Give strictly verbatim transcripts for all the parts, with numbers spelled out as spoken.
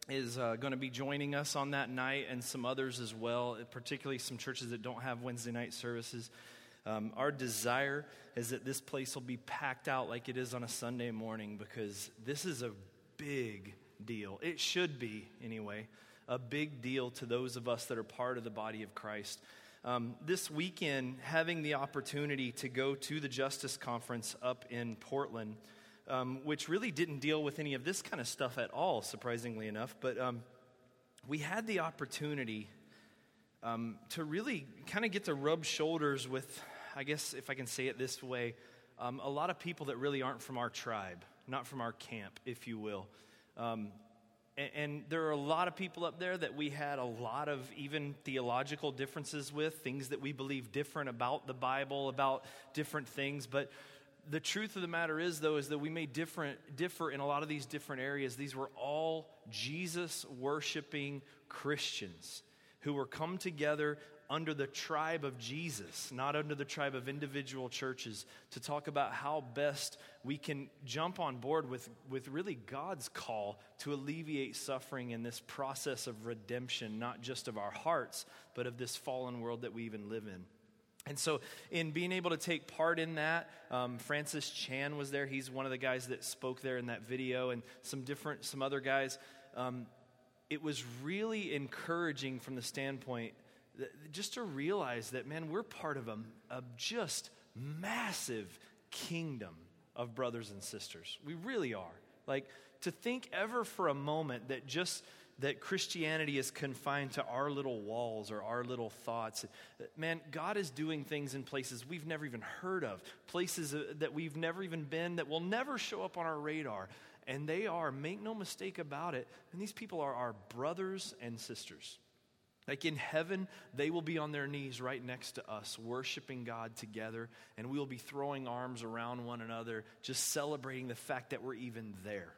is uh, going to be joining us on that night, and some others as well, particularly some churches that don't have Wednesday night services. Um, our desire is that this place will be packed out like it is on a Sunday morning, because this is a big deal. It should be, anyway, a big deal to those of us that are part of the body of Christ. Um, this weekend, having the opportunity to go to the Justice Conference up in Portland, um, which really didn't deal with any of this kind of stuff at all, surprisingly enough, but um, we had the opportunity um, to really kind of get to rub shoulders with, I guess if I can say it this way, um, a lot of people that really aren't from our tribe, not from our camp, if you will. Um, and, and there are a lot of people up there that we had a lot of even theological differences with, things that we believe different about the Bible, about different things. But the truth of the matter is, though, is that we may different, differ in a lot of these different areas. These were all Jesus-worshiping Christians who were come together under the tribe of Jesus, not under the tribe of individual churches, to talk about how best we can jump on board with, with really God's call to alleviate suffering in this process of redemption, not just of our hearts, but of this fallen world that we even live in. And so in being able to take part in that, um, Francis Chan was there. He's one of the guys that spoke there in that video, and some different, some other guys. Um, it was really encouraging from the standpoint just to realize that, man, we're part of a, a just massive kingdom of brothers and sisters. We really are. Like, to think ever for a moment that just that Christianity is confined to our little walls or our little thoughts. Man, God is doing things in places we've never even heard of, places that we've never even been, that will never show up on our radar. And they are, make no mistake about it, and these people are our brothers and sisters. Like in heaven, they will be on their knees right next to us, worshiping God together, and we will be throwing arms around one another, just celebrating the fact that we're even there.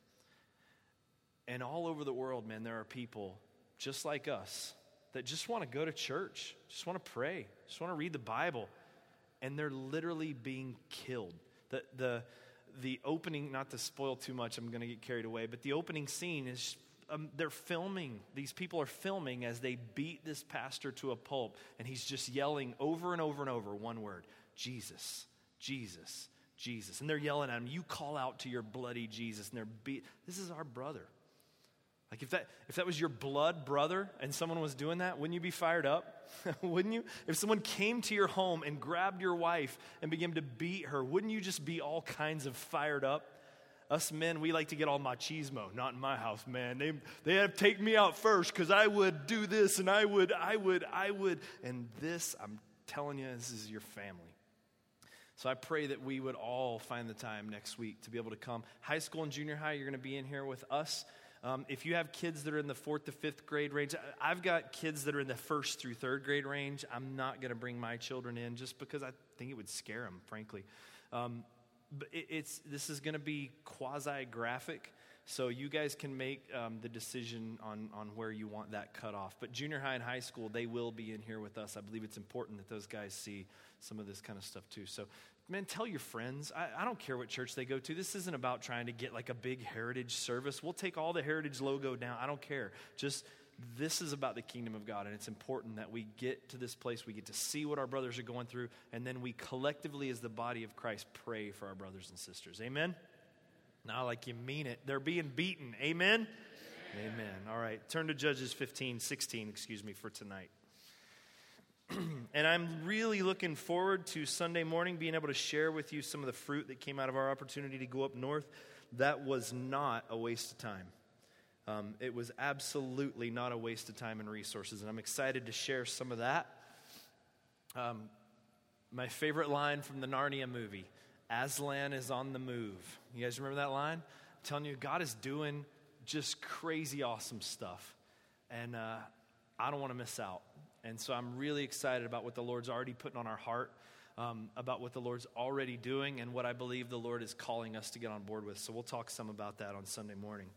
And all over the world, man, there are people just like us that just want to go to church, just want to pray, just want to read the Bible, and they're literally being killed. The the the opening, not to spoil too much, I'm going to get carried away, but the opening scene is Um, they're filming, these people are filming as they beat this pastor to a pulp, and he's just yelling over and over and over one word: Jesus, Jesus, Jesus. And they're yelling at him, you call out to your bloody Jesus. And they're beat. This is our brother. Like if that if that was your blood brother and someone was doing that, wouldn't you be fired up? Wouldn't you? If someone came to your home and grabbed your wife and began to beat her, wouldn't you just be all kinds of fired up? Us men, we like to get all machismo. Not in my house, man. They they have to take me out first because I would do this and I would, I would, I would. And this, I'm telling you, this is your family. So I pray that we would all find the time next week to be able to come. High school and junior high, you're going to be in here with us. Um, if you have kids that are in the fourth to fifth grade range, I've got kids that are in the first through third grade range. I'm not going to bring my children in just because I think it would scare them, frankly. Um But it, it's this is going to be quasi-graphic, so you guys can make um, the decision on, on where you want that cut off. But junior high and high school, they will be in here with us. I believe it's important that those guys see some of this kind of stuff too. So, man, tell your friends. I, I don't care what church they go to. This isn't about trying to get like a big heritage service. We'll take all the heritage logo down. I don't care. Just this is about the kingdom of God, and it's important that we get to this place, we get to see what our brothers are going through, and then we collectively as the body of Christ pray for our brothers and sisters. Amen? Now, like you mean it. They're being beaten. Amen? Amen. Amen. All right. Turn to Judges fifteen, sixteen, excuse me, for tonight. And I'm really looking forward to Sunday morning being able to share with you some of the fruit that came out of our opportunity to go up north. That was not a waste of time. Um, it was absolutely not a waste of time and resources, and I'm excited to share some of that. Um, my favorite line from the Narnia movie, Aslan is on the move. You guys remember that line? I'm telling you, God is doing just crazy awesome stuff, and uh, I don't want to miss out. And so I'm really excited about what the Lord's already putting on our heart, um, about what the Lord's already doing, and what I believe the Lord is calling us to get on board with. So we'll talk some about that on Sunday morning.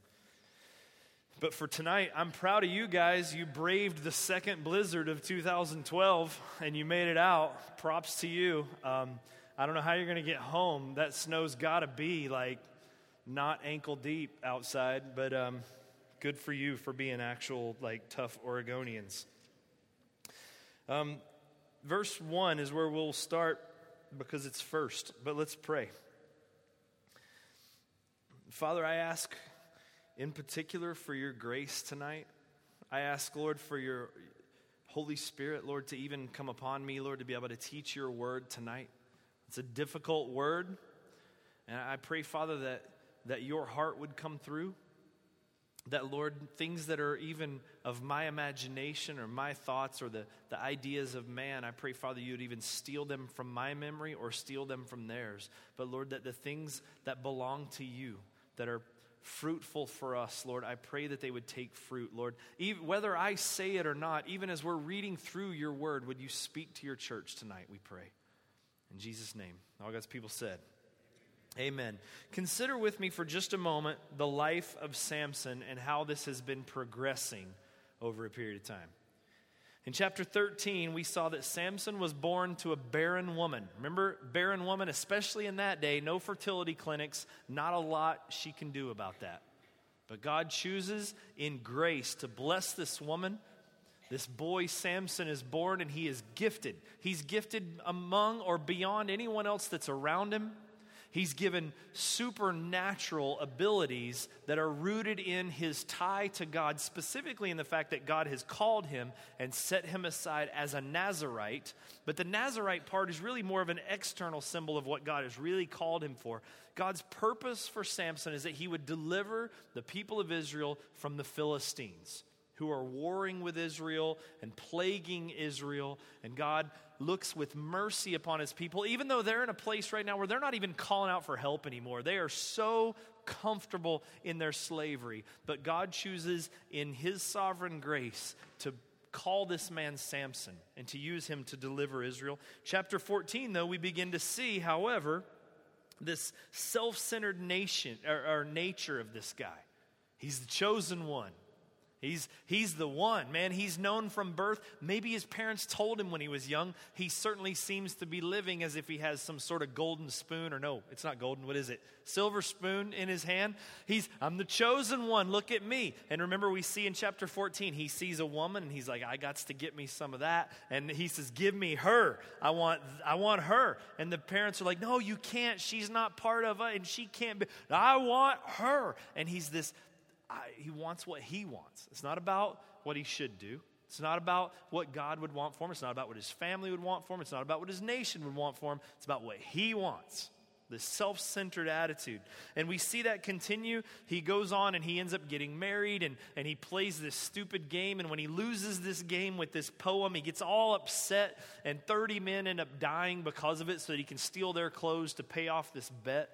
But for tonight, I'm proud of you guys. You braved the second blizzard of two thousand twelve, and you made it out. Props to you. Um, I don't know how you're going to get home. That snow's got to be like not ankle deep outside, but um, good for you for being actual, like, tough Oregonians. Um, verse one is where we'll start because it's first, but let's pray. Father, I ask in particular for your grace tonight. I ask, Lord, for your Holy Spirit, Lord, to even come upon me, Lord, to be able to teach your word tonight. It's a difficult word, and I pray, Father, that, that your heart would come through, that, Lord, things that are even of my imagination or my thoughts or the, the ideas of man, I pray, Father, you would even steal them from my memory or steal them from theirs. But, Lord, that the things that belong to you, that are fruitful for us, Lord, I pray that they would take fruit, Lord. Even, whether I say it or not, even as we're reading through your word, would you speak to your church tonight, we pray. In Jesus' name, all God's people said, amen. Consider with me for just a moment the life of Samson and how this has been progressing over a period of time. In chapter thirteen, we saw that Samson was born to a barren woman. Remember, barren woman, especially in that day, no fertility clinics, not a lot she can do about that. But God chooses in grace to bless this woman. This boy Samson is born and he is gifted. He's gifted among or beyond anyone else that's around him. He's given supernatural abilities that are rooted in his tie to God, specifically in the fact that God has called him and set him aside as a Nazirite. But the Nazirite part is really more of an external symbol of what God has really called him for. God's purpose for Samson is that he would deliver the people of Israel from the Philistines, who are warring with Israel and plaguing Israel. And God looks with mercy upon his people, even though they're in a place right now where they're not even calling out for help anymore. They are so comfortable in their slavery. But God chooses in his sovereign grace to call this man Samson and to use him to deliver Israel. Chapter fourteen, though, we begin to see, however, this self-centered nation or, or nature of this guy. He's the chosen one. He's, he's the one, man. He's known from birth. Maybe his parents told him when he was young. He certainly seems to be living as if he has some sort of golden spoon, or no, it's not golden. What is it? Silver spoon in his hand. He's, I'm the chosen one. Look at me. And remember, we see in chapter fourteen, he sees a woman and he's like, I got to get me some of that. And he says, give me her. I want, I want her. And the parents are like, no, you can't. She's not part of it and she can't be. I want her. And he's this I, he wants what he wants. It's not about what he should do. It's not about what God would want for him. It's not about what his family would want for him. It's not about what his nation would want for him. It's about what he wants. This self-centered attitude. And we see that continue. He goes on and he ends up getting married and, and he plays this stupid game. And when he loses this game with this poem, he gets all upset and thirty men end up dying because of it so that he can steal their clothes to pay off this bet.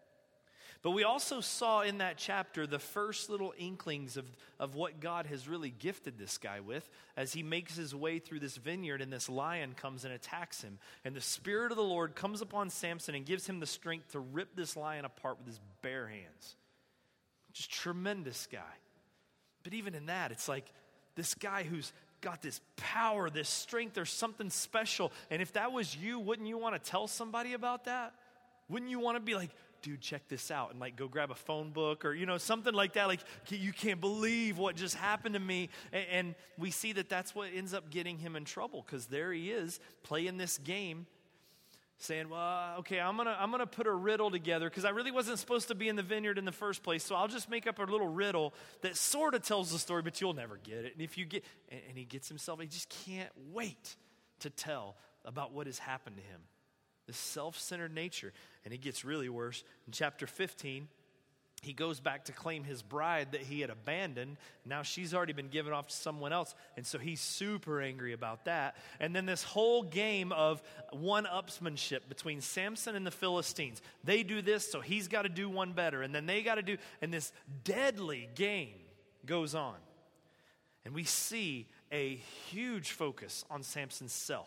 But we also saw in that chapter the first little inklings of, of what God has really gifted this guy with as he makes his way through this vineyard and this lion comes and attacks him. And the Spirit of the Lord comes upon Samson and gives him the strength to rip this lion apart with his bare hands. Just tremendous guy. But even in that, it's like this guy who's got this power, this strength, there's something special. And if that was you, wouldn't you want to tell somebody about that? Wouldn't you want to be like, dude, check this out, and like go grab a phone book or, you know, something like that. Like, you can't believe what just happened to me. And, and we see that that's what ends up getting him in trouble, because there he is playing this game saying, well, okay, I'm going to I'm gonna put a riddle together because I really wasn't supposed to be in the vineyard in the first place. So I'll just make up a little riddle that sort of tells the story, but you'll never get it. And if you get, and, and he gets himself, he just can't wait to tell about what has happened to him. This self-centered nature. And it gets really worse. In chapter fifteen, he goes back to claim his bride that he had abandoned. Now she's already been given off to someone else. And so he's super angry about that. And then this whole game of one-upsmanship between Samson and the Philistines. They do this, so he's got to do one better. And then they got to do, and this deadly game goes on. And we see a huge focus on Samson's self.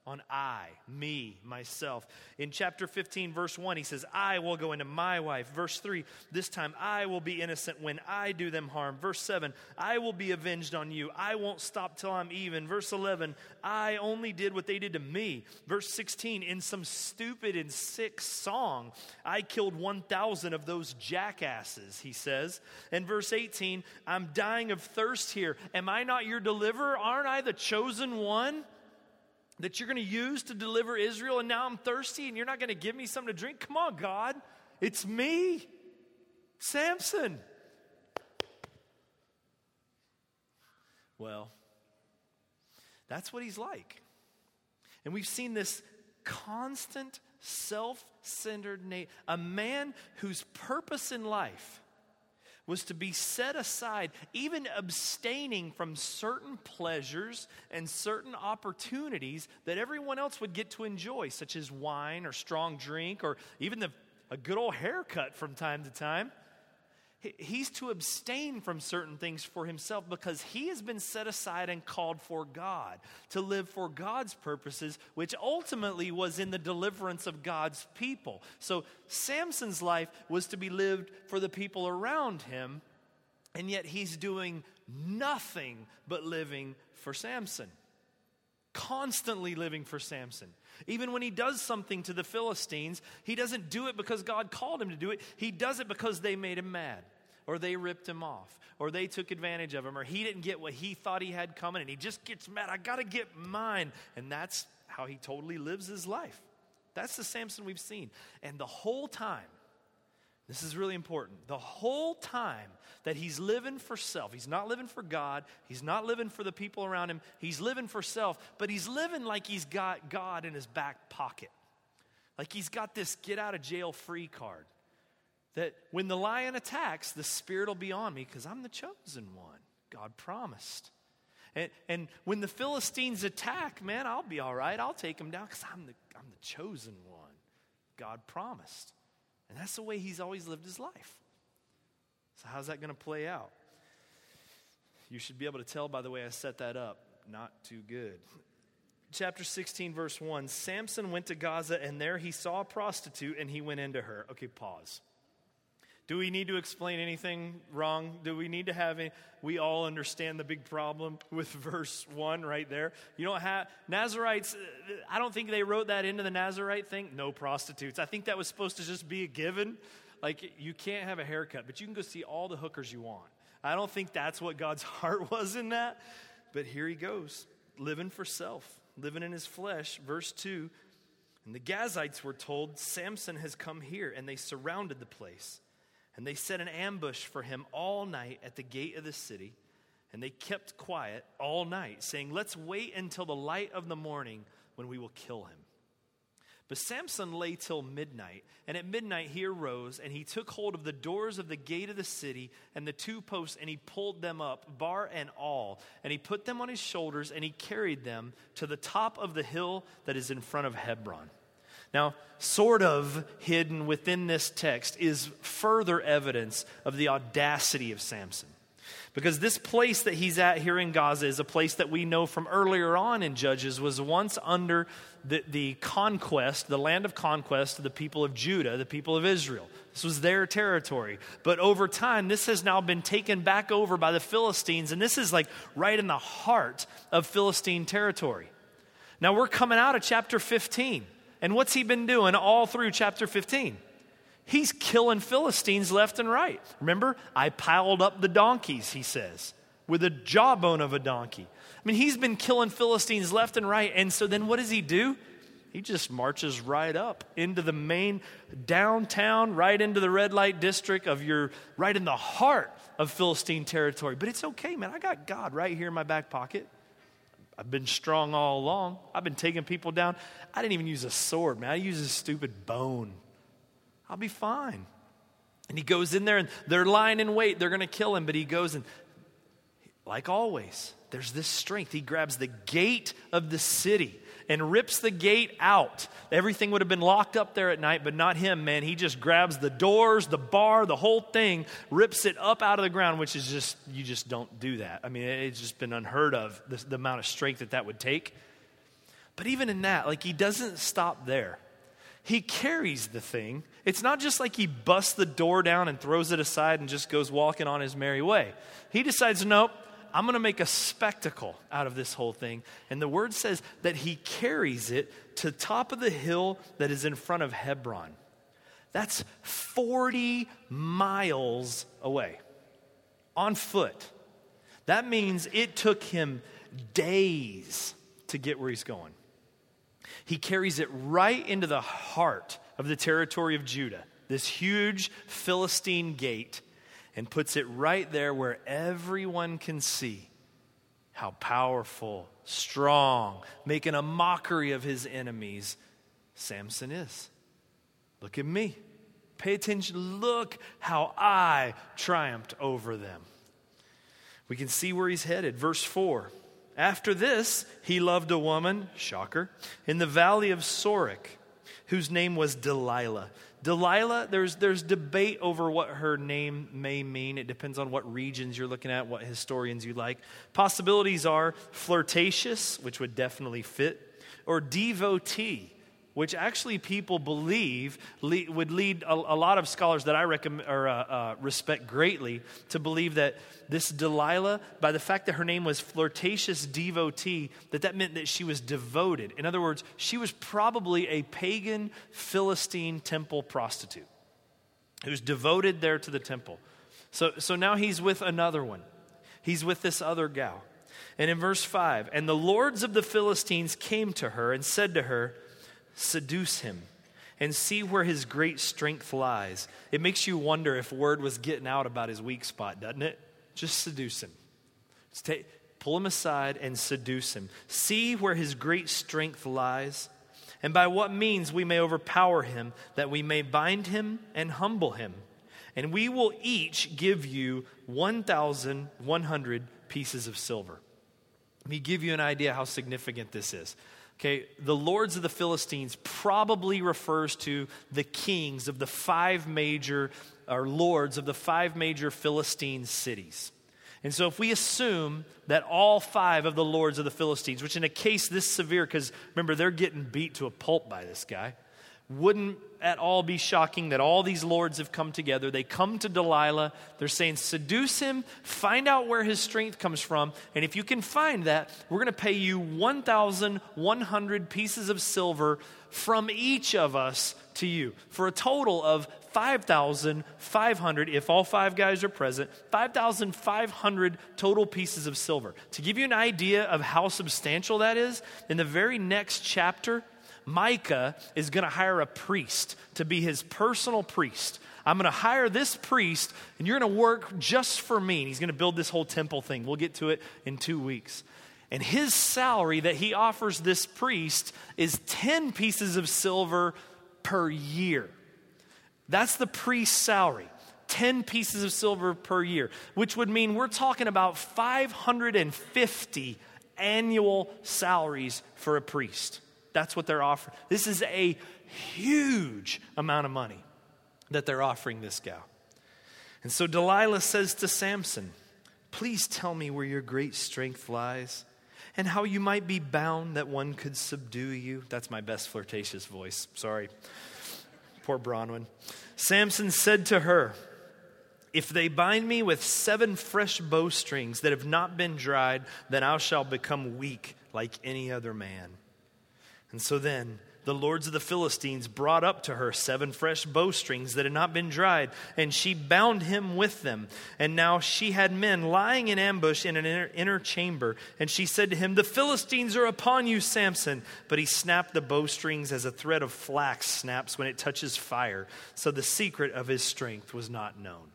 on I, me, myself. In chapter fifteen, verse one, he says, I will go into my wife. Verse three, this time I will be innocent when I do them harm. Verse seven, I will be avenged on you. I won't stop till I'm even. Verse eleven, I only did what they did to me. Verse sixteen, in some stupid and sick song, I killed one thousand of those jackasses, he says. And verse eighteen, I'm dying of thirst here. Am I not your deliverer? Aren't I the chosen one that you're going to use to deliver Israel, and now I'm thirsty and you're not going to give me something to drink? Come on, God. It's me, Samson. Well, that's what he's like. And we've seen this constant, self-centered nature, a man whose purpose in life was to be set aside, even abstaining from certain pleasures and certain opportunities that everyone else would get to enjoy, such as wine or strong drink or even the, a good old haircut from time to time. He's to abstain from certain things for himself because he has been set aside and called for God, to live for God's purposes, which ultimately was in the deliverance of God's people. So Samson's life was to be lived for the people around him, and yet he's doing nothing but living for Samson. Constantly living for Samson. Even when he does something to the Philistines, he doesn't do it because God called him to do it. He does it because they made him mad, or they ripped him off, or they took advantage of him, or he didn't get what he thought he had coming, and he just gets mad. I got to get mine. And that's how he totally lives his life. That's the Samson we've seen. And the whole time, this is really important, the whole time that he's living for self, he's not living for God, he's not living for the people around him, he's living for self, but he's living like he's got God in his back pocket. Like he's got this get out of jail free card. That when the lion attacks, the Spirit will be on me because I'm the chosen one. God promised. And, and when the Philistines attack, man, I'll be all right. I'll take them down because I'm the, I'm the chosen one. God promised. And that's the way he's always lived his life. So how's that going to play out? You should be able to tell by the way I set that up. Not too good. Chapter sixteen, verse one, Samson went to Gaza, and there he saw a prostitute, and he went into her. Okay, pause. Do we need to explain anything wrong? Do we need to have any? We all understand the big problem with verse one right there. You don't have, Nazarites, I don't think they wrote that into the Nazarite thing. No prostitutes. I think that was supposed to just be a given. Like, you can't have a haircut, but you can go see all the hookers you want. I don't think that's what God's heart was in that. But here he goes, living for self, living in his flesh. Verse two, and the Gazites were told, Samson has come here, and they surrounded the place. And they set an ambush for him all night at the gate of the city. And they kept quiet all night, saying, let's wait until the light of the morning when we will kill him. But Samson lay till midnight. And at midnight he arose, and he took hold of the doors of the gate of the city and the two posts, and he pulled them up, bar and all. And he put them on his shoulders, and he carried them to the top of the hill that is in front of Hebron. Now, sort of hidden within this text is further evidence of the audacity of Samson. Because this place that he's at here in Gaza is a place that we know from earlier on in Judges was once under the, the conquest, the land of conquest of the people of Judah, the people of Israel. This was their territory. But over time, this has now been taken back over by the Philistines, and this is like right in the heart of Philistine territory. Now, we're coming out of chapter fifteen. And what's he been doing all through chapter fifteen? He's killing Philistines left and right. Remember, I piled up the donkeys, he says, with the jawbone of a donkey. I mean, he's been killing Philistines left and right. And so then what does he do? He just marches right up into the main downtown, right into the red light district of your, right in the heart of Philistine territory. But it's okay, man. I got God right here in my back pocket. I've been strong all along. I've been taking people down. I didn't even use a sword, man. I used a stupid bone. I'll be fine. And he goes in there, and they're lying in wait. They're going to kill him, but he goes and, like always, there's this strength. He grabs the gate of the city and rips the gate out. Everything would have been locked up there at night, but not him, man. He just grabs the doors, the bar, the whole thing, rips it up out of the ground, which is just, you just don't do that. I mean, it's just been unheard of, the, the amount of strength that that would take. But even in that, like, he doesn't stop there. He carries the thing. It's not just like he busts the door down and throws it aside and just goes walking on his merry way. He decides, nope, I'm going to make a spectacle out of this whole thing. And the word says that he carries it to the top of the hill that is in front of Hebron. That's forty miles away on foot. That means it took him days to get where he's going. He carries it right into the heart of the territory of Judah, this huge Philistine gate, and puts it right there where everyone can see how powerful, strong, making a mockery of his enemies Samson is. Look at me. Pay attention. Look how I triumphed over them. We can see where he's headed. Verse four. After this, he loved a woman, shocker, in the valley of Sorek, whose name was Delilah. Delilah, there's, there's debate over what her name may mean. It depends on what regions you're looking at, what historians you like. Possibilities are flirtatious, which would definitely fit, or devotee, which actually people believe le- would lead a, a lot of scholars that I recommend, or, uh, uh, respect greatly to believe that this Delilah, by the fact that her name was flirtatious devotee, that that meant that she was devoted. In other words, she was probably a pagan Philistine temple prostitute who was devoted there to the temple. So, so now he's with another one. He's with this other gal. And in verse five, and the lords of the Philistines came to her and said to her, seduce him and see where his great strength lies. It makes you wonder if word was getting out about his weak spot, doesn't it? Just seduce him. Just take, pull him aside and seduce him. See where his great strength lies, and by what means we may overpower him, that we may bind him and humble him. And we will each give you one thousand one hundred pieces of silver. Let me give you an idea how significant this is. Okay, the lords of the Philistines probably refers to the kings of the five major, or lords of the five major Philistine cities. And so if we assume that all five of the lords of the Philistines, which in a case this severe, because remember, they're getting beat to a pulp by this guy, wouldn't at all be shocking that all these lords have come together. They come to Delilah. They're saying, seduce him, find out where his strength comes from, and if you can find that, we're going to pay you one thousand one hundred pieces of silver from each of us to you, for a total of five thousand five hundred, if all five guys are present, five thousand five hundred total pieces of silver. To give you an idea of how substantial that is, in the very next chapter, Micah is going to hire a priest to be his personal priest. I'm going to hire this priest, and you're going to work just for me. And he's going to build this whole temple thing. We'll get to it in two weeks. And his salary that he offers this priest is ten pieces of silver per year. That's the priest's salary, ten pieces of silver per year, which would mean we're talking about five hundred fifty annual salaries for a priest. That's what they're offering. This is a huge amount of money that they're offering this gal. And so Delilah says to Samson, please tell me where your great strength lies and how you might be bound that one could subdue you. That's my best flirtatious voice. Sorry. Poor Bronwyn. Samson said to her, if they bind me with seven fresh bowstrings that have not been dried, then I shall become weak like any other man. And so then the lords of the Philistines brought up to her seven fresh bowstrings that had not been dried, and she bound him with them. And now she had men lying in ambush in an inner, inner chamber. And she said to him, the Philistines are upon you, Samson. But he snapped the bowstrings as a thread of flax snaps when it touches fire. So the secret of his strength was not known.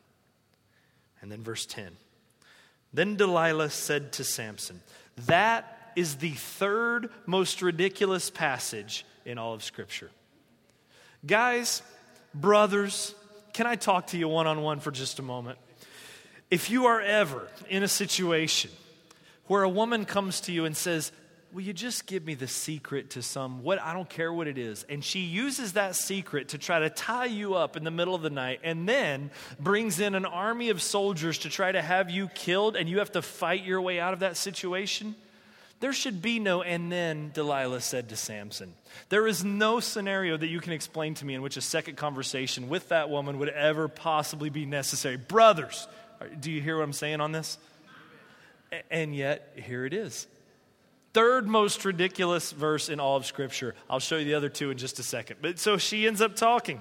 And then verse ten. Then Delilah said to Samson, that is the third most ridiculous passage in all of Scripture. Guys, brothers, can I talk to you one-on-one for just a moment? If you are ever in a situation where a woman comes to you and says, will you just give me the secret to some, what I don't care what it is, and she uses that secret to try to tie you up in the middle of the night and then brings in an army of soldiers to try to have you killed and you have to fight your way out of that situation, There should be no, and then Delilah said to Samson. There is no scenario that you can explain to me in which a second conversation with that woman would ever possibly be necessary. Brothers, do you hear what I'm saying on this? And yet, here it is. Third most ridiculous verse in all of Scripture. I'll show you the other two in just a second. But so she ends up talking.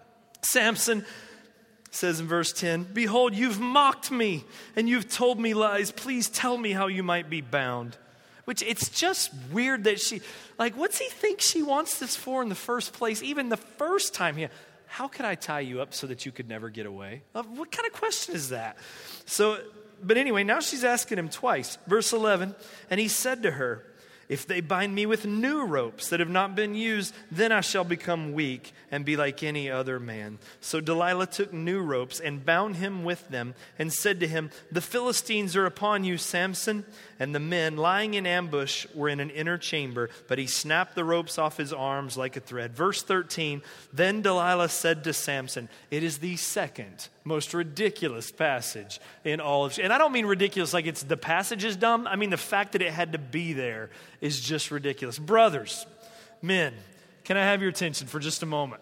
Samson says in verse ten, "Behold, you've mocked me, and you've told me lies. Please tell me how you might be bound." Which, it's just weird that she, like, what's he think she wants this for in the first place? Even the first time, yeah, how could I tie you up so that you could never get away? Uh, what kind of question is that? So, but anyway, now she's asking him twice. Verse eleven, "And he said to her, if they bind me with new ropes that have not been used, then I shall become weak and be like any other man." So Delilah took new ropes and bound him with them and said to him, "The Philistines are upon you, Samson." And the men lying in ambush were in an inner chamber, but he snapped the ropes off his arms like a thread. Verse thirteen, "Then Delilah said to Samson," it is the second most ridiculous passage in all of, and I don't mean ridiculous like it's the passage is dumb. I mean the fact that it had to be there is just ridiculous. Brothers, men, can I have your attention for just a moment?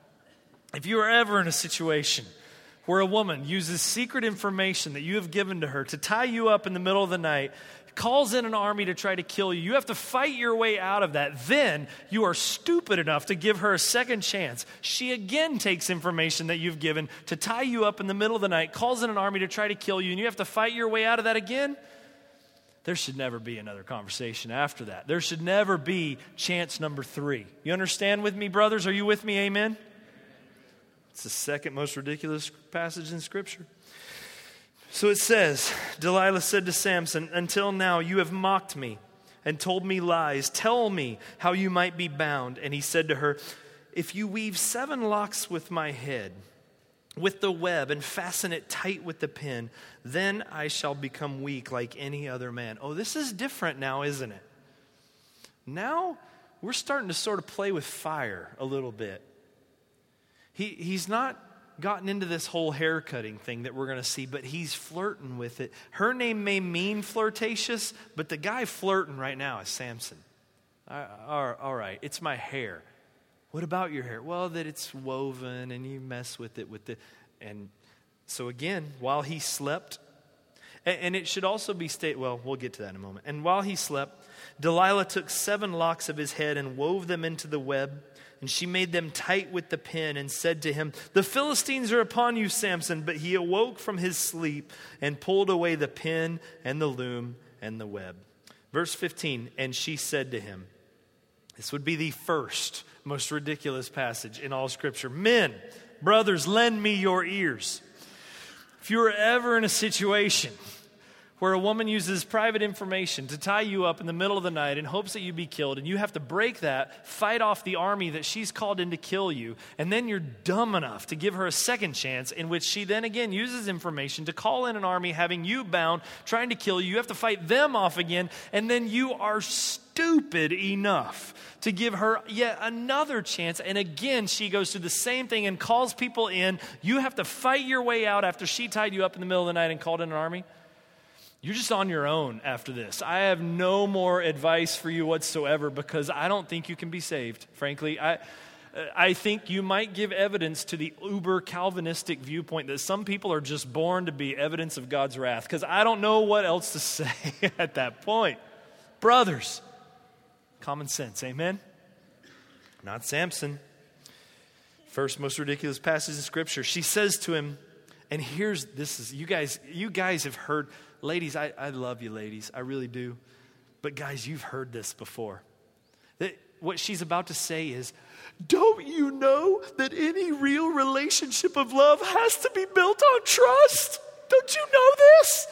If you are ever in a situation where a woman uses secret information that you have given to her to tie you up in the middle of the night, calls in an army to try to kill you, you have to fight your way out of that. Then you are stupid enough to give her a second chance. She again takes information that you've given to tie you up in the middle of the night, calls in an army to try to kill you, and you have to fight your way out of that again. There should never be another conversation after that. There should never be chance number three. You understand with me, brothers? Are you with me? Amen? It's the second most ridiculous passage in Scripture. So it says, Delilah said to Samson, "Until now you have mocked me and told me lies. Tell me how you might be bound." And he said to her, "If you weave seven locks with my head, with the web, and fasten it tight with the pin, then I shall become weak like any other man." Oh, this is different now, isn't it? Now we're starting to sort of play with fire a little bit. He, he's not gotten into this whole hair cutting thing that we're going to see, but he's flirting with it. Her name may mean flirtatious, but the guy flirting right now is Samson. All, all right, it's my hair. What about your hair? Well, that it's woven and you mess with it with the, and so again, while he slept, and, and it should also be stated, well, we'll get to that in a moment. And while he slept, Delilah took seven locks of his head and wove them into the web. And she made them tight with the pin and said to him, "The Philistines are upon you, Samson." But he awoke from his sleep and pulled away the pin and the loom and the web. Verse fifteen, "And she said to him," this would be the first most ridiculous passage in all Scripture. "Men, brothers, lend me your ears. If you are ever in a situation where a woman uses private information to tie you up in the middle of the night in hopes that you be killed, and you have to break that, fight off the army that she's called in to kill you, and then you're dumb enough to give her a second chance in which she then again uses information to call in an army having you bound, trying to kill you, you have to fight them off again, and then you are stupid enough to give her yet another chance, and again she goes through the same thing and calls people in. You have to fight your way out after she tied you up in the middle of the night and called in an army. You're just on your own after this. I have no more advice for you whatsoever because I don't think you can be saved, frankly. I I think you might give evidence to the uber Calvinistic viewpoint that some people are just born to be evidence of God's wrath, because I don't know what else to say at that point. Brothers, common sense, amen? Not Samson. First most ridiculous passage in Scripture. She says to him, and here's, this is, you guys, you guys have heard. Ladies, I, I love you, ladies. I really do. But guys, you've heard this before. That what she's about to say is, don't you know that any real relationship of love has to be built on trust? Don't you know this?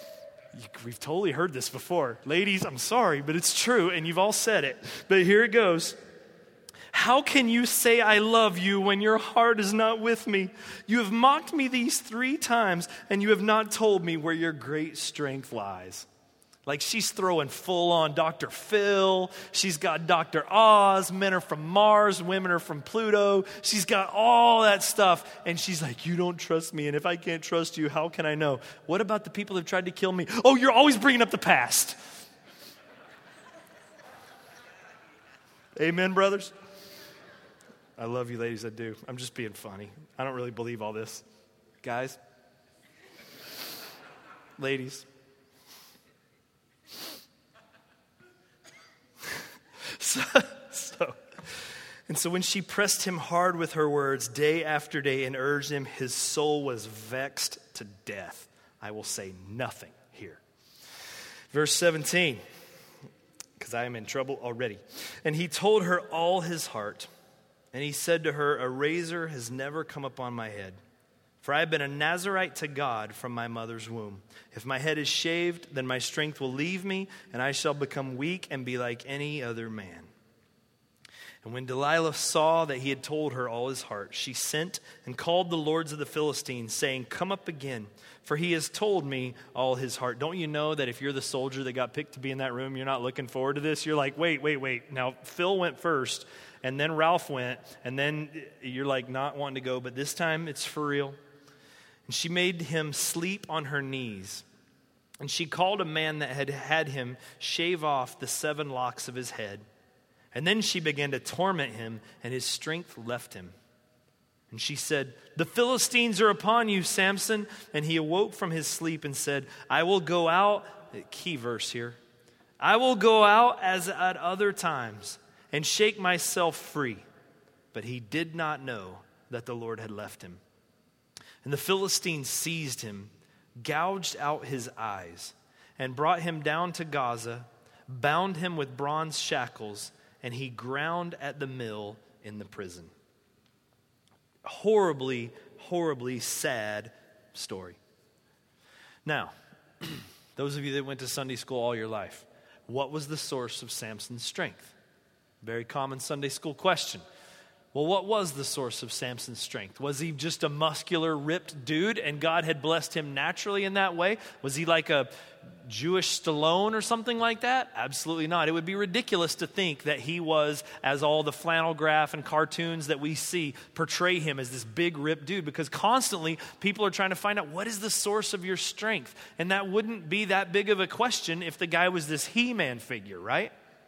We've totally heard this before. Ladies, I'm sorry, but it's true, and you've all said it. But here it goes. How can you say I love you when your heart is not with me? You have mocked me these three times, and you have not told me where your great strength lies. Like she's throwing full on Doctor Phil. She's got Doctor Oz. Men are from Mars. Women are from Pluto. She's got all that stuff. And she's like, you don't trust me. And if I can't trust you, how can I know? What about the people who've tried to kill me? Oh, you're always bringing up the past. Amen, brothers? I love you, ladies, I do. I'm just being funny. I don't really believe all this. Guys, ladies. so, so, and so when she pressed him hard with her words day after day and urged him, his soul was vexed to death. I will say nothing here. Verse seventeen, because I am in trouble already. And he told her all his heart. And he said to her, a razor has never come upon my head, for I have been a Nazirite to God from my mother's womb. If my head is shaved, then my strength will leave me, and I shall become weak and be like any other man. And when Delilah saw that he had told her all his heart, she sent and called the lords of the Philistines, saying, come up again, for he has told me all his heart. Don't you know that if you're the soldier that got picked to be in that room, you're not looking forward to this? You're like, wait, wait, wait. Now, Phil went first, and then Ralph went, and then you're like not wanting to go, but this time it's for real. And she made him sleep on her knees. And she called a man that had had him shave off the seven locks of his head. And then she began to torment him, and his strength left him. And she said, the Philistines are upon you, Samson. And he awoke from his sleep and said, I will go out, key verse here, I will go out as at other times and shake myself free. But he did not know that the Lord had left him. And the Philistines seized him, gouged out his eyes, and brought him down to Gaza, bound him with bronze shackles, and he ground at the mill in the prison. Horribly, horribly sad story. Now, those of you that went to Sunday school all your life, what was the source of Samson's strength? Very common Sunday school question. Well, what was the source of Samson's strength? Was he just a muscular, ripped dude and God had blessed him naturally in that way? Was he like a Jewish Stallone or something like that? Absolutely not. It would be ridiculous to think that he was, as all the flannel graph and cartoons that we see portray him as this big, ripped dude, because constantly people are trying to find out what is the source of your strength. And that wouldn't be that big of a question if the guy was this He-Man figure, right?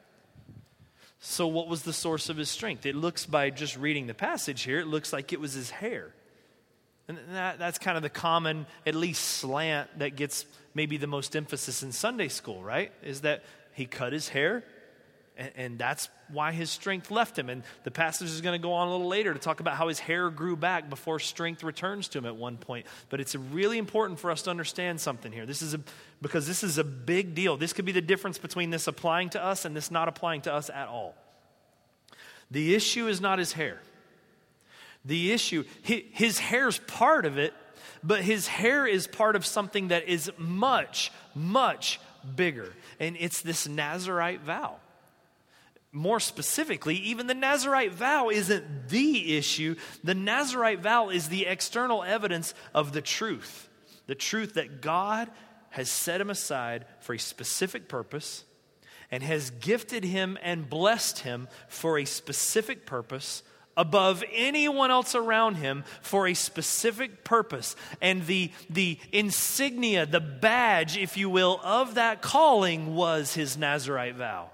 So what was the source of his strength? It looks, by just reading the passage here, it looks like it was his hair. And that, that's kind of the common, at least slant that gets maybe the most emphasis in Sunday school, right? Is that he cut his hair, and, and that's why his strength left him. And the passage is going to go on a little later to talk about how his hair grew back before strength returns to him at one point. But it's really important for us to understand something here. This is a, because this is a big deal. This could be the difference between this applying to us and this not applying to us at all. The issue is not his hair. The issue, his hair's part of it, but his hair is part of something that is much, much bigger. And it's this Nazirite vow. More specifically, even the Nazirite vow isn't the issue. The Nazirite vow is the external evidence of the truth. The truth that God has set him aside for a specific purpose and has gifted him and blessed him for a specific purpose above anyone else around him for a specific purpose. And the, the insignia, the badge, if you will, of that calling was his Nazirite vow.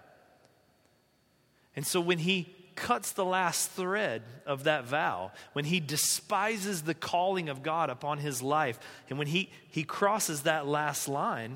And so when he cuts the last thread of that vow, when he despises the calling of God upon his life, and when he, he crosses that last line,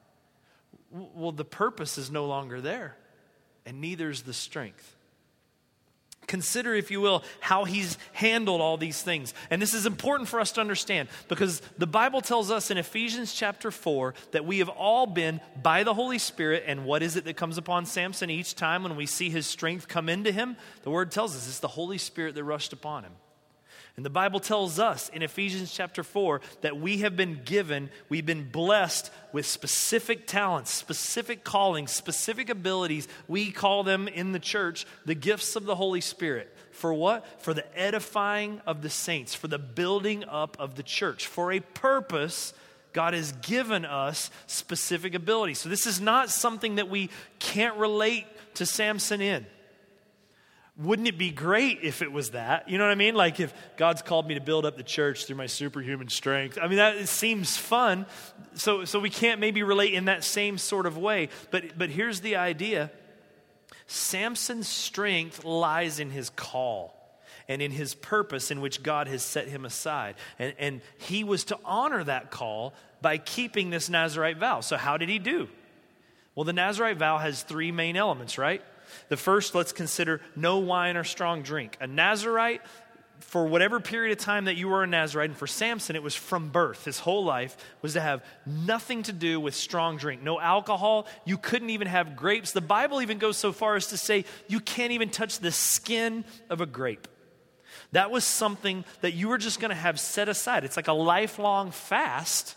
well, the purpose is no longer there, and neither is the strength. Consider, if you will, how he's handled all these things. And this is important for us to understand because the Bible tells us in Ephesians chapter four that we have all been by the Holy Spirit. And what is it that comes upon Samson each time when we see his strength come into him? The word tells us it's the Holy Spirit that rushed upon him. And the Bible tells us in Ephesians chapter four that we have been given, we've been blessed with specific talents, specific callings, specific abilities. We call them in the church the gifts of the Holy Spirit. For what? For the edifying of the saints, for the building up of the church. For a purpose, God has given us specific abilities. So this is not something that we can't relate to Samson in. Wouldn't it be great if it was that? You know what I mean? Like if God's called me to build up the church through my superhuman strength. I mean, that it seems fun. So, so we can't maybe relate in that same sort of way. But, but here's the idea. Samson's strength lies in his call and in his purpose in which God has set him aside. And, and he was to honor that call by keeping this Nazirite vow. So how did he do? Well, the Nazirite vow has three main elements, right? The first, let's consider no wine or strong drink. A Nazirite, for whatever period of time that you were a Nazirite, and for Samson, it was from birth. His whole life was to have nothing to do with strong drink. No alcohol. You couldn't even have grapes. The Bible even goes so far as to say you can't even touch the skin of a grape. That was something that you were just going to have set aside. It's like a lifelong fast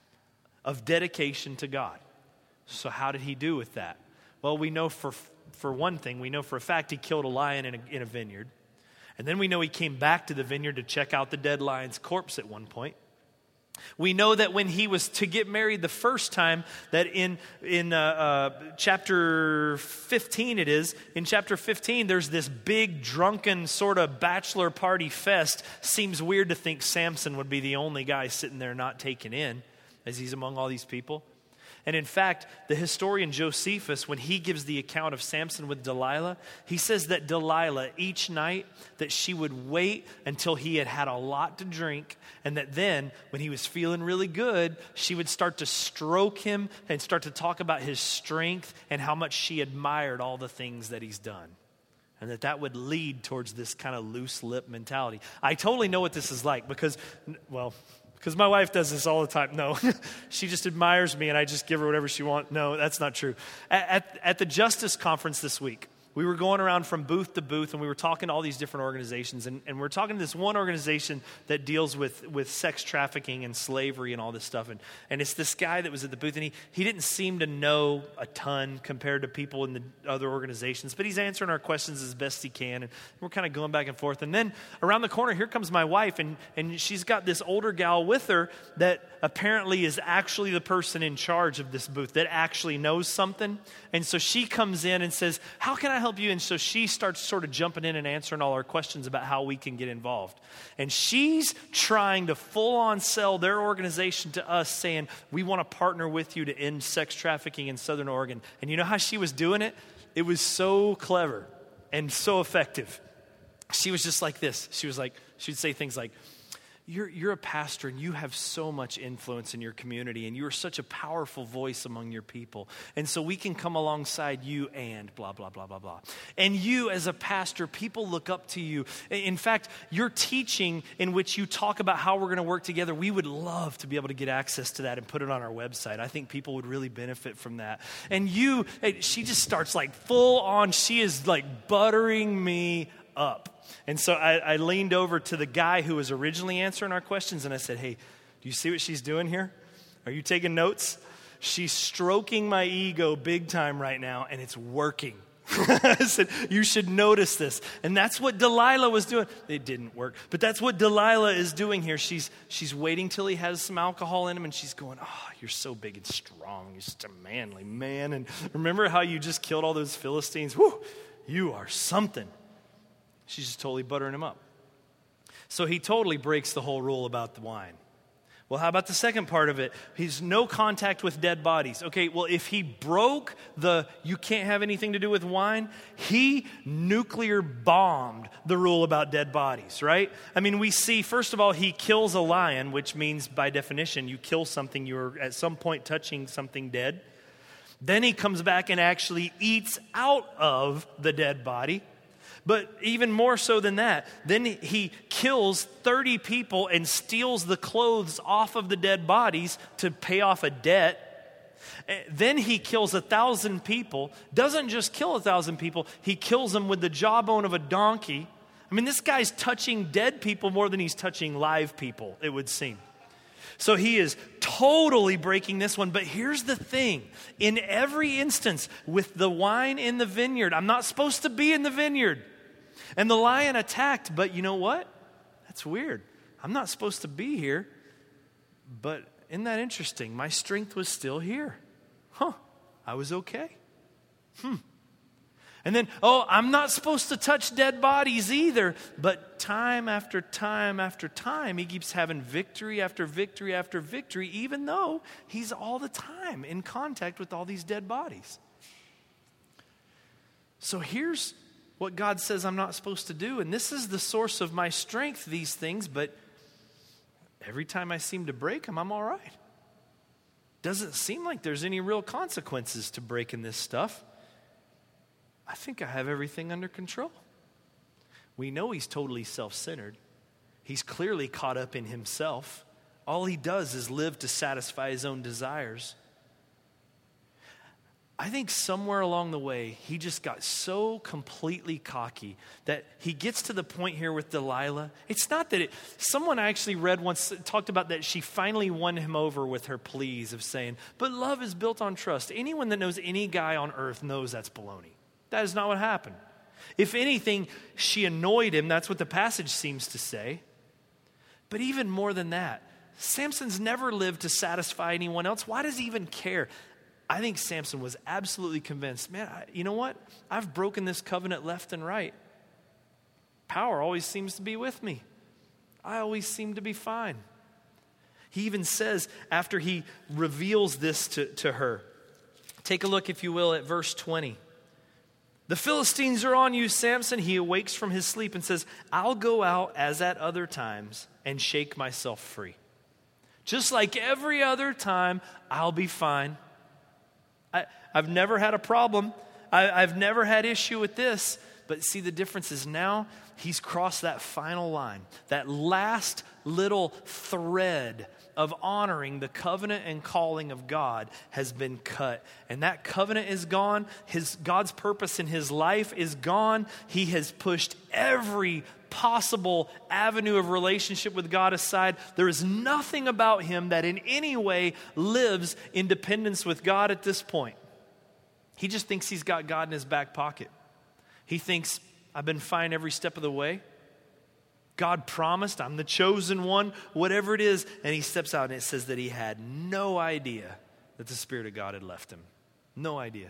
of dedication to God. So how did he do with that? Well, we know for for one thing, we know for a fact he killed a lion in a, in a vineyard. And then we know he came back to the vineyard to check out the dead lion's corpse at one point. We know that when he was to get married the first time, that in, in uh, uh, chapter fifteen it is, in chapter fifteen there's this big drunken sort of bachelor party fest. Seems weird to think Samson would be the only guy sitting there not taken in as he's among all these people. And in fact, the historian Josephus, when he gives the account of Samson with Delilah, he says that Delilah, each night, that she would wait until he had had a lot to drink, and that then, when he was feeling really good, she would start to stroke him and start to talk about his strength and how much she admired all the things that he's done. And that that would lead towards this kind of loose lip mentality. I totally know what this is like because, well... Because my wife does this all the time. No, she just admires me and I just give her whatever she wants. No, that's not true. At, at, at the Justice Conference this week, we were going around from booth to booth and we were talking to all these different organizations. And, and we're talking to this one organization that deals with, with sex trafficking and slavery and all this stuff. And, and it's this guy that was at the booth and he, he didn't seem to know a ton compared to people in the other organizations. But he's answering our questions as best he can. And we're kind of going back and forth. And then around the corner, here comes my wife. And, and she's got this older gal with her that apparently is actually the person in charge of this booth that actually knows something. And so she comes in and says, how can I help you? And so she starts sort of jumping in and answering all our questions about how we can get involved. And she's trying to full on sell their organization to us, saying, we want to partner with you to end sex trafficking in Southern Oregon. And you know how she was doing it? It was so clever and so effective. She was just like this. She was like, she'd say things like, You're, you're a pastor and you have so much influence in your community and you are such a powerful voice among your people. And so we can come alongside you and blah, blah, blah, blah, blah. And you as a pastor, people look up to you. In fact, your teaching in which you talk about how we're going to work together, we would love to be able to get access to that and put it on our website. I think people would really benefit from that. And you, she just starts like full on, she is like buttering me up. And so I, I leaned over to the guy who was originally answering our questions and I said, hey, do you see what she's doing here? Are you taking notes? She's stroking my ego big time right now and it's working. I said, you should notice this. And that's what Delilah was doing. It didn't work. But that's what Delilah is doing here. She's she's waiting till he has some alcohol in him and she's going, oh, you're so big and strong. You're such a manly man. And remember how you just killed all those Philistines? Whew, you are something. She's just totally buttering him up. So he totally breaks the whole rule about the wine. Well, how about the second part of it? He's no contact with dead bodies. Okay, well, if he broke the you can't have anything to do with wine, he nuclear bombed the rule about dead bodies, right? I mean, we see, first of all, he kills a lion, which means by definition, you kill something, you're at some point touching something dead. Then he comes back and actually eats out of the dead body. But even more so than that, then he kills thirty people and steals the clothes off of the dead bodies to pay off a debt. Then he kills a thousand people, doesn't just kill a thousand people, he kills them with the jawbone of a donkey. I mean, this guy's touching dead people more than he's touching live people, it would seem. So he is totally breaking this one. But here's the thing. In every instance with the wine in the vineyard, I'm not supposed to be in the vineyard. And the lion attacked, but you know what? That's weird. I'm not supposed to be here. But isn't that interesting? My strength was still here. Huh. I was okay. Hmm. And then, oh, I'm not supposed to touch dead bodies either. But time after time after time, he keeps having victory after victory after victory, even though he's all the time in contact with all these dead bodies. So here's what God says I'm not supposed to do, and this is the source of my strength, these things, but every time I seem to break them, I'm all right. Doesn't seem like there's any real consequences to breaking this stuff. I think I have everything under control. We know he's totally self-centered. He's clearly caught up in himself. All he does is live to satisfy his own desires. I think somewhere along the way, he just got so completely cocky that he gets to the point here with Delilah. It's not that it, someone I actually read once talked about that she finally won him over with her pleas of saying, but love is built on trust. Anyone that knows any guy on earth knows that's baloney. That is not what happened. If anything, she annoyed him. That's what the passage seems to say. But even more than that, Samson's never lived to satisfy anyone else. Why does he even care? I think Samson was absolutely convinced, man, I, you know what? I've broken this covenant left and right. Power always seems to be with me. I always seem to be fine. He even says, after he reveals this to, to her, take a look, if you will, at verse twenty. The Philistines are on you, Samson. He awakes from his sleep and says, I'll go out as at other times and shake myself free. Just like every other time, I'll be fine. I, I've never had a problem. I, I've never had issue with this. But see, the difference is now he's crossed that final line, that last little thread of honoring the covenant and calling of God has been cut. And that covenant is gone. His God's purpose in his life is gone. He has pushed every possible avenue of relationship with God aside. There is nothing about him that in any way lives in dependence with God at this point. He just thinks he's got God in his back pocket. He thinks, I've been fine every step of the way. God promised, I'm the chosen one, whatever it is. And he steps out and it says that he had no idea that the Spirit of God had left him. No idea.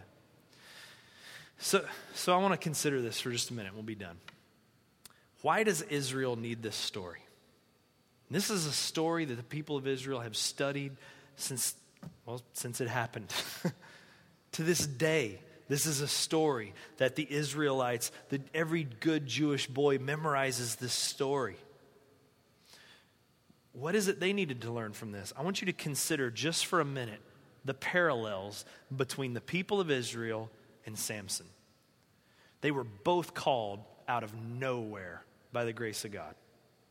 So, so I want to consider this for just a minute. We'll be done. Why does Israel need this story? This is a story that the people of Israel have studied since, well, since it happened. To this day, this is a story that the Israelites, that every good Jewish boy memorizes this story. What is it they needed to learn from this? I want you to consider just for a minute the parallels between the people of Israel and Samson. They were both called out of nowhere by the grace of God.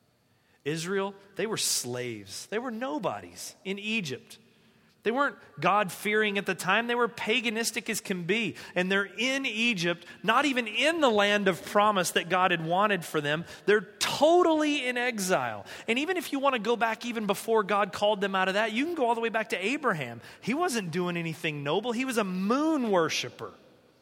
Israel, they were slaves. They were nobodies in Egypt. They weren't God-fearing at the time. They were paganistic as can be. And they're in Egypt, not even in the land of promise that God had wanted for them. They're totally in exile. And even if you want to go back even before God called them out of that, you can go all the way back to Abraham. He wasn't doing anything noble. He was a moon worshiper.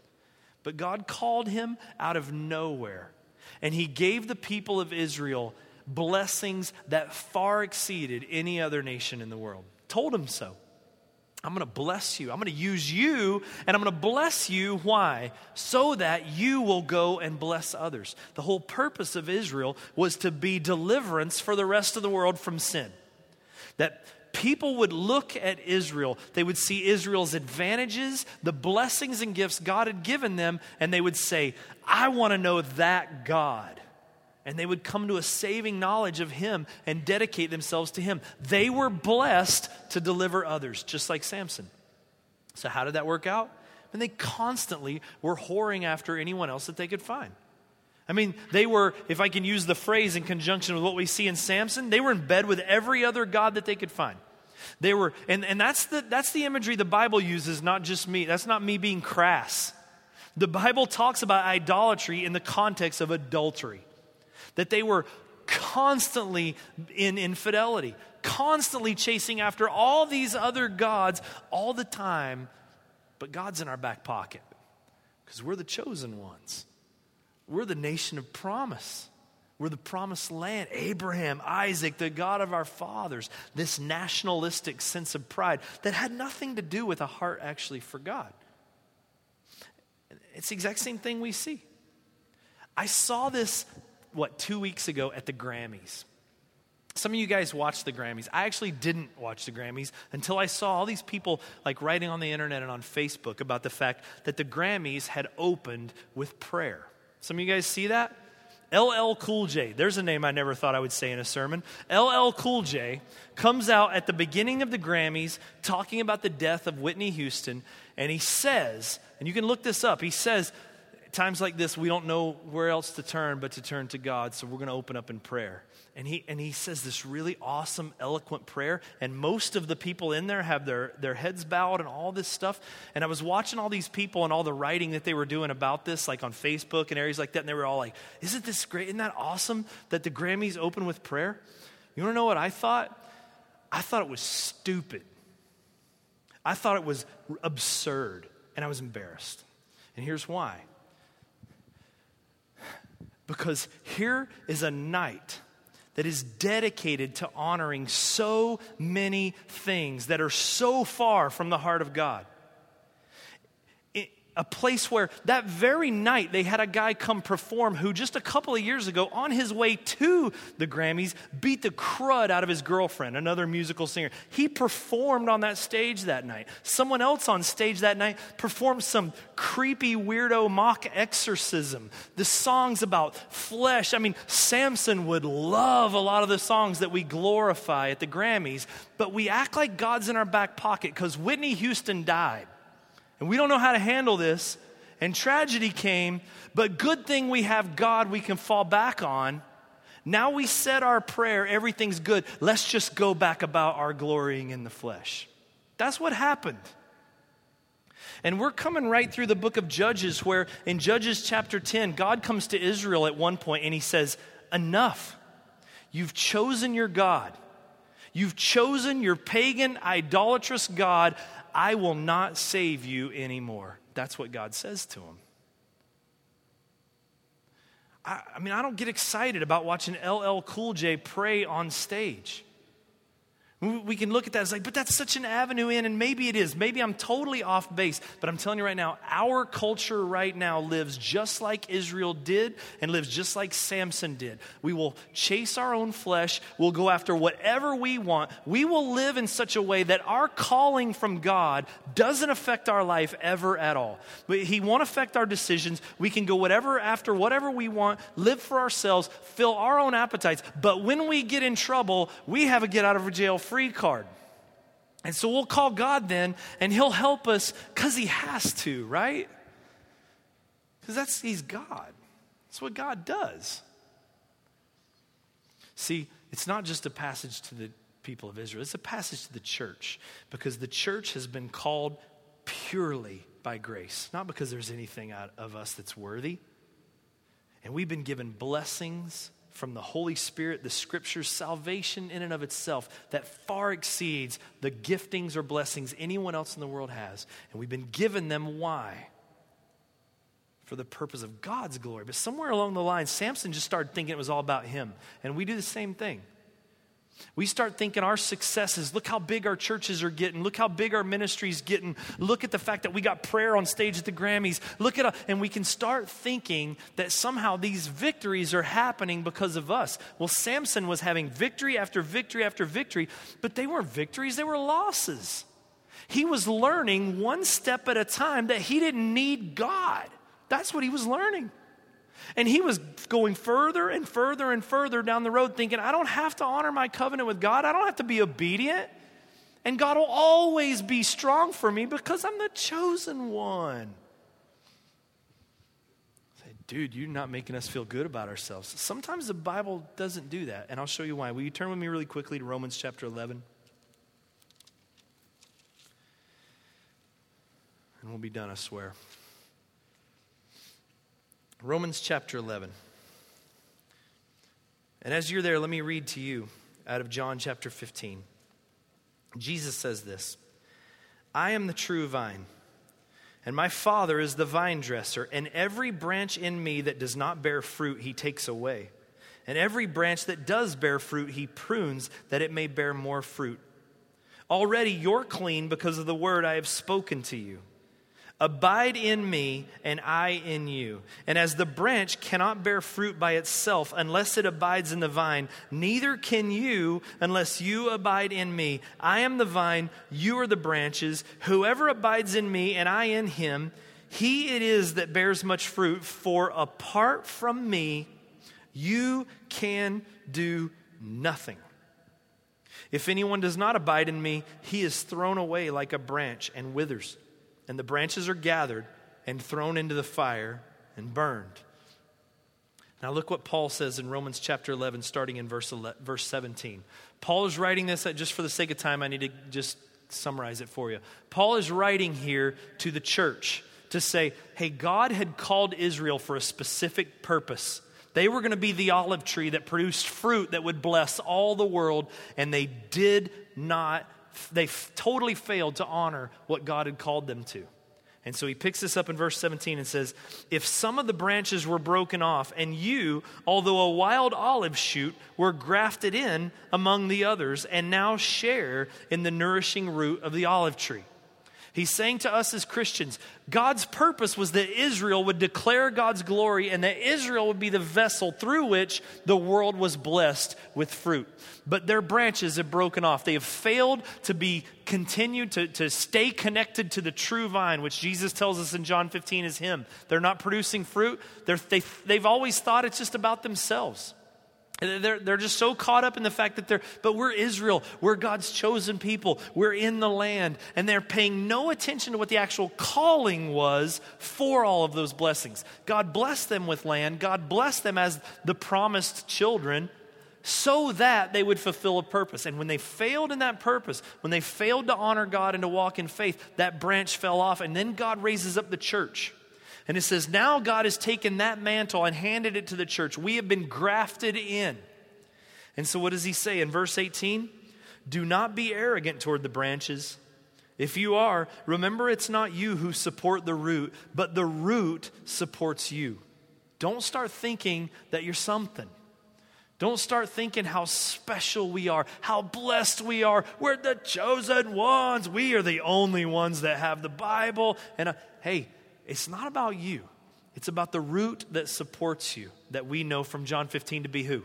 But God called him out of nowhere. And he gave the people of Israel blessings that far exceeded any other nation in the world. Told him so. I'm going to bless you. I'm going to use you, and I'm going to bless you. Why? So that you will go and bless others. The whole purpose of Israel was to be deliverance for the rest of the world from sin. That people would look at Israel, they would see Israel's advantages, the blessings and gifts God had given them, and they would say, I want to know that God. And they would come to a saving knowledge of him and dedicate themselves to him. They were blessed to deliver others, just like Samson. So how did that work out? And they constantly were whoring after anyone else that they could find. I mean, they were, if I can use the phrase in conjunction with what we see in Samson, they were in bed with every other god that they could find. They were, and, and that's the that's the imagery the Bible uses, not just me. That's not me being crass. The Bible talks about idolatry in the context of adultery. That they were constantly in infidelity, constantly chasing after all these other gods all the time. But God's in our back pocket because we're the chosen ones. We're the nation of promise. We're the promised land. Abraham, Isaac, the God of our fathers. This nationalistic sense of pride that had nothing to do with a heart actually for God. It's the exact same thing we see. I saw this what, two weeks ago at the Grammys. Some of you guys watch the Grammys. I actually didn't watch the Grammys until I saw all these people like writing on the internet and on Facebook about the fact that the Grammys had opened with prayer. Some of you guys see that? L L Cool J, there's a name I never thought I would say in a sermon. L L Cool J comes out at the beginning of the Grammys talking about the death of Whitney Houston, and he says, and you can look this up, he says, times like this, we don't know where else to turn but to turn to God, so we're going to open up in prayer. And he and he says this really awesome, eloquent prayer, and most of the people in there have their, their heads bowed and all this stuff. And I was watching all these people and all the writing that they were doing about this, like on Facebook and areas like that, and they were all like, isn't this great? Isn't that awesome that the Grammys open with prayer? You want to know what I thought? I thought it was stupid. I thought it was absurd, and I was embarrassed. And here's why. Because here is a night that is dedicated to honoring so many things that are so far from the heart of God. It, a place where that very night they had a guy come perform who just a couple of years ago on his way to the Grammys beat the crud out of his girlfriend, another musical singer. He performed on that stage that night. Someone else on stage that night performed some creepy weirdo mock exorcism. The songs about flesh. I mean, Samson would love a lot of the songs that we glorify at the Grammys, but we act like God's in our back pocket because Whitney Houston died. And we don't know how to handle this, and tragedy came, but good thing we have God we can fall back on. Now we said our prayer, everything's good. Let's just go back about our glorying in the flesh. That's what happened. And we're coming right through the book of Judges, where in Judges chapter ten, God comes to Israel at one point and he says, enough. You've chosen your God. You've chosen your pagan, idolatrous God. I will not save you anymore. That's what God says to him. I, I mean, I don't get excited about watching L L Cool J pray on stage. We can look at that as like, but that's such an avenue in, and maybe it is. Maybe I'm totally off base, but I'm telling you right now, our culture right now lives just like Israel did and lives just like Samson did. We will chase our own flesh. We'll go after whatever we want. We will live in such a way that our calling from God doesn't affect our life ever at all. But He won't affect our decisions. We can go whatever after whatever we want, live for ourselves, fill our own appetites. But when we get in trouble, we have a get out of jail free card. And so we'll call God then, and He'll help us because He has to, right? Because that's He's God. That's what God does. See, it's not just a passage to the people of Israel. It's a passage to the church, because the church has been called purely by grace, not because there's anything out of us that's worthy. And we've been given blessings from the Holy Spirit, the Scriptures, salvation in and of itself that far exceeds the giftings or blessings anyone else in the world has. And we've been given them, why? For the purpose of God's glory. But somewhere along the line, Samson just started thinking it was all about him. And we do the same thing. We start thinking our successes, look how big our churches are getting, look how big our ministry's getting, look at the fact that we got prayer on stage at the Grammys, look at, and we can start thinking that somehow these victories are happening because of us. Well, Samson was having victory after victory after victory, but they weren't victories, they were losses. He was learning one step at a time that he didn't need God. That's what he was learning. And he was going further and further and further down the road thinking, I don't have to honor my covenant with God. I don't have to be obedient. And God will always be strong for me because I'm the chosen one. I say, dude, you're not making us feel good about ourselves. Sometimes the Bible doesn't do that. And I'll show you why. Will you turn with me really quickly to Romans chapter eleven? And we'll be done, I swear. Romans chapter eleven. And as you're there, let me read to you out of John chapter fifteen. Jesus says this, I am the true vine, and my Father is the vine dresser, and every branch in me that does not bear fruit, He takes away. And every branch that does bear fruit, He prunes, that it may bear more fruit. Already you're clean because of the word I have spoken to you. Abide in me, and I in you. And as the branch cannot bear fruit by itself unless it abides in the vine, neither can you unless you abide in me. I am the vine, you are the branches. Whoever abides in me, and I in him, he it is that bears much fruit. For apart from me, you can do nothing. If anyone does not abide in me, he is thrown away like a branch and withers. And the branches are gathered and thrown into the fire and burned. Now look what Paul says in Romans chapter eleven, starting in verse eleven, verse seventeen. Paul is writing this, just for the sake of time, I need to just summarize it for you. Paul is writing here to the church to say, hey, God had called Israel for a specific purpose. They were going to be the olive tree that produced fruit that would bless all the world, and they did not They f- totally failed to honor what God had called them to. And so he picks this up in verse seventeen and says, if some of the branches were broken off, and you, although a wild olive shoot, were grafted in among the others, and now share in the nourishing root of the olive tree. He's saying to us as Christians, God's purpose was that Israel would declare God's glory and that Israel would be the vessel through which the world was blessed with fruit. But their branches have broken off. They have failed to be continued, to, to stay connected to the true vine, which Jesus tells us in John fifteen is him. They're not producing fruit. They're, they, they've always thought it's just about themselves. They're, they're just so caught up in the fact that they're, but we're Israel, we're God's chosen people, we're in the land, and they're paying no attention to what the actual calling was for all of those blessings. God blessed them with land, God blessed them as the promised children, so that they would fulfill a purpose. And when they failed in that purpose, when they failed to honor God and to walk in faith, that branch fell off, and then God raises up the church. And it says, now God has taken that mantle and handed it to the church. We have been grafted in. And so what does he say in verse eighteen? Do not be arrogant toward the branches. If you are, remember it's not you who support the root, but the root supports you. Don't start thinking that you're something. Don't start thinking how special we are, how blessed we are. We're the chosen ones. We are the only ones that have the Bible. And uh, hey, it's not about you. It's about the root that supports you, that we know from John fifteen to be who?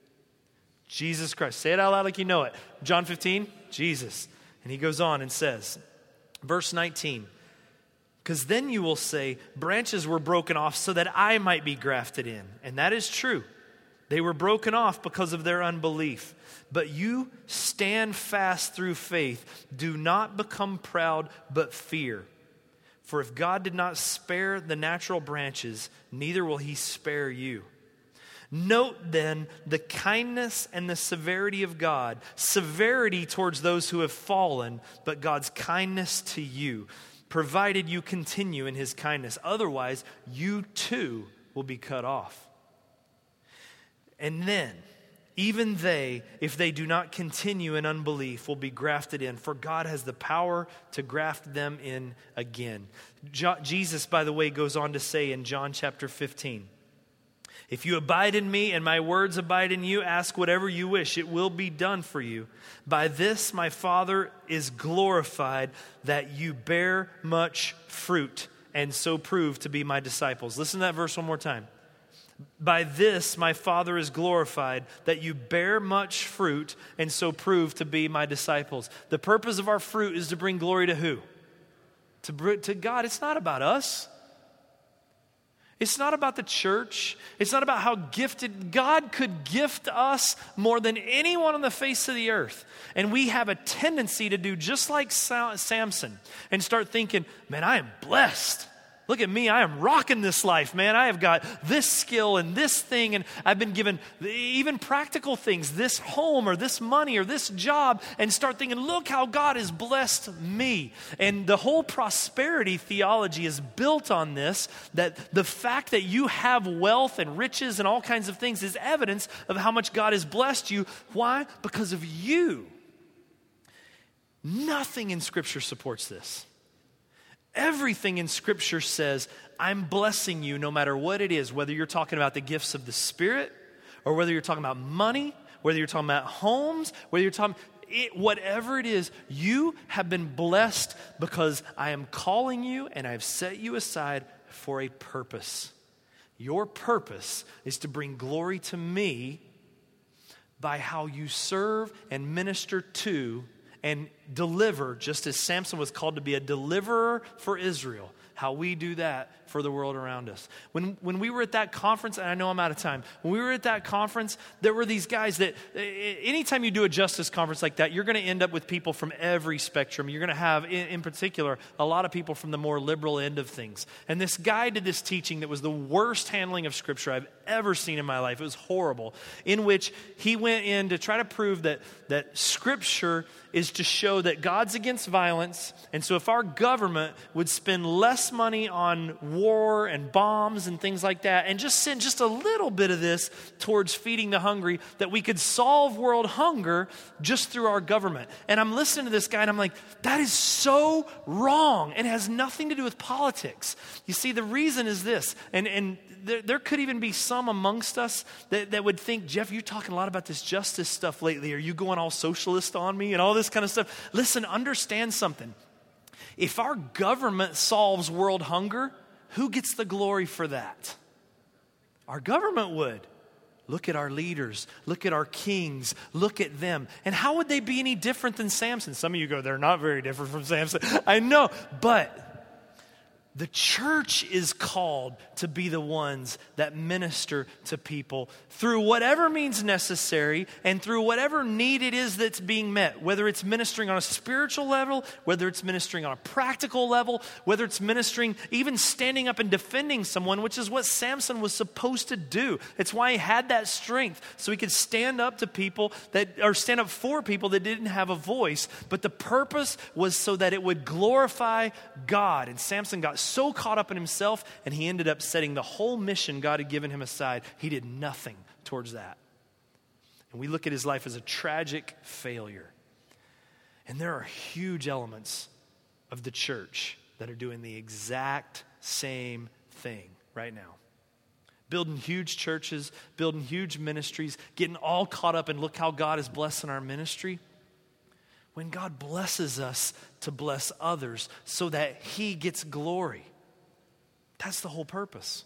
Jesus Christ. Say it out loud like you know it. John fifteen, Jesus. And he goes on and says, verse nineteen, because then you will say, branches were broken off so that I might be grafted in. And that is true. They were broken off because of their unbelief. But you stand fast through faith. Do not become proud, but fear. For if God did not spare the natural branches, neither will he spare you. Note then the kindness and the severity of God. Severity towards those who have fallen, but God's kindness to you, provided you continue in his kindness. Otherwise, you too will be cut off. And then, even they, if they do not continue in unbelief, will be grafted in, for God has the power to graft them in again. Jo- Jesus, by the way, goes on to say in John chapter fifteen, if you abide in me and my words abide in you, ask whatever you wish, it will be done for you. By this my Father is glorified, that you bear much fruit, and so prove to be my disciples. Listen to that verse one more time. By this my Father is glorified, that you bear much fruit, and so prove to be my disciples. The purpose of our fruit is to bring glory to who? To, to God. It's not about us. It's not about the church. It's not about how gifted. God could gift us more than anyone on the face of the earth. And we have a tendency to do just like Samson and start thinking, man, I am blessed. Look at me, I am rocking this life, man. I have got this skill and this thing, and I've been given even practical things, this home or this money or this job, and start thinking, look how God has blessed me. And the whole prosperity theology is built on this, that the fact that you have wealth and riches and all kinds of things is evidence of how much God has blessed you. Why? Because of you. Nothing in Scripture supports this. Everything in Scripture says, I'm blessing you no matter what it is, whether you're talking about the gifts of the Spirit, or whether you're talking about money, whether you're talking about homes, whether you're talking, it, whatever it is, you have been blessed because I am calling you and I've set you aside for a purpose. Your purpose is to bring glory to me by how you serve and minister to and deliver, just as Samson was called to be a deliverer for Israel, how we do that for the world around us. When when we were at that conference, and I know I'm out of time, when we were at that conference, there were these guys that, anytime you do a justice conference like that, you're going to end up with people from every spectrum. You're going to have, in, in particular, a lot of people from the more liberal end of things. And this guy did this teaching that was the worst handling of Scripture I've ever seen in my life. It was horrible, in which he went in to try to prove that, that Scripture is to show that God's against violence, and so if our government would spend less money on war and bombs and things like that, and just send just a little bit of this towards feeding the hungry, that we could solve world hunger just through our government. And I'm listening to this guy, and I'm like, that is so wrong, and it has nothing to do with politics. You see, the reason is this, and, and there, there could even be some amongst us that, that would think, Jeff, you're talking a lot about this justice stuff lately. Are you going all socialist on me and all this kind of stuff? Listen, understand something. If our government solves world hunger, who gets the glory for that? Our government would. Look at our leaders. Look at our kings. Look at them. And how would they be any different than Samson? Some of you go, they're not very different from Samson. I know, but the church is called to be the ones that minister to people through whatever means necessary and through whatever need it is that's being met, whether it's ministering on a spiritual level, whether it's ministering on a practical level, whether it's ministering, even standing up and defending someone, which is what Samson was supposed to do. It's why he had that strength, so he could stand up to people that, or stand up for people that didn't have a voice. But the purpose was so that it would glorify God. And Samson got so caught up in himself, and he ended up setting the whole mission God had given him aside. He did nothing towards that. And we look at his life as a tragic failure. And there are huge elements of the church that are doing the exact same thing right now. Building huge churches, building huge ministries, getting all caught up in look how God is blessing our ministry. When God blesses us to bless others so that He gets glory. That's the whole purpose.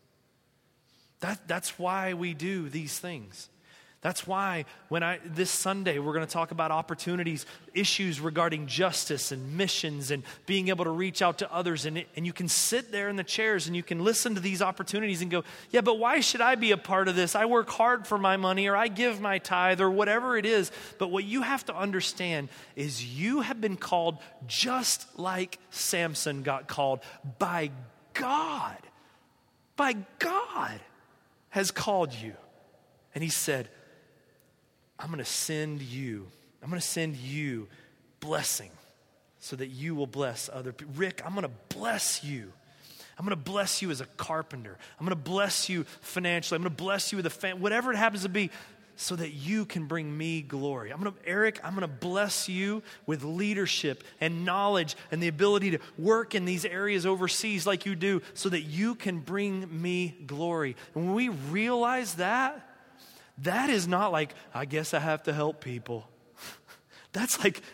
That, that's why we do these things. That's why when I this Sunday we're going to talk about opportunities, issues regarding justice and missions and being able to reach out to others. And, it, and you can sit there in the chairs and you can listen to these opportunities and go, yeah, but why should I be a part of this? I work hard for my money, or I give my tithe, or whatever it is. But what you have to understand is you have been called just like Samson got called by God. By God has called you. And He said, I'm going to send you. I'm going to send you blessing so that you will bless other people. Rick, I'm going to bless you. I'm going to bless you as a carpenter. I'm going to bless you financially. I'm going to bless you with a family, whatever it happens to be, so that you can bring me glory. I'm going to, Eric, I'm going to bless you with leadership and knowledge and the ability to work in these areas overseas like you do, so that you can bring me glory. And when we realize that, that is not like, I guess I have to help people. That's like,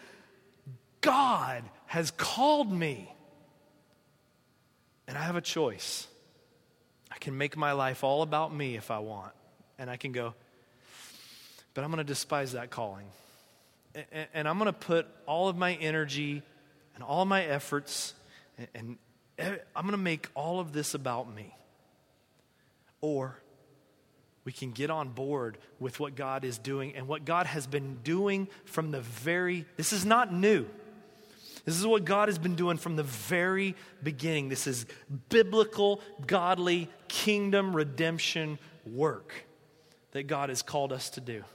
God has called me. And I have a choice. I can make my life all about me if I want. And I can go, but I'm going to despise that calling. And, and I'm going to put all of my energy and all of my efforts, and, and I'm going to make all of this about me. Or we can get on board with what God is doing and what God has been doing from the very, this is not new. This is what God has been doing from the very beginning. This is biblical, godly, kingdom redemption work that God has called us to do.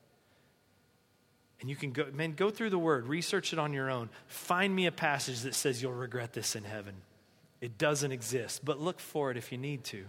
And you can go, man, go through the Word, research it on your own. Find me a passage that says you'll regret this in heaven. It doesn't exist, but look for it if you need to.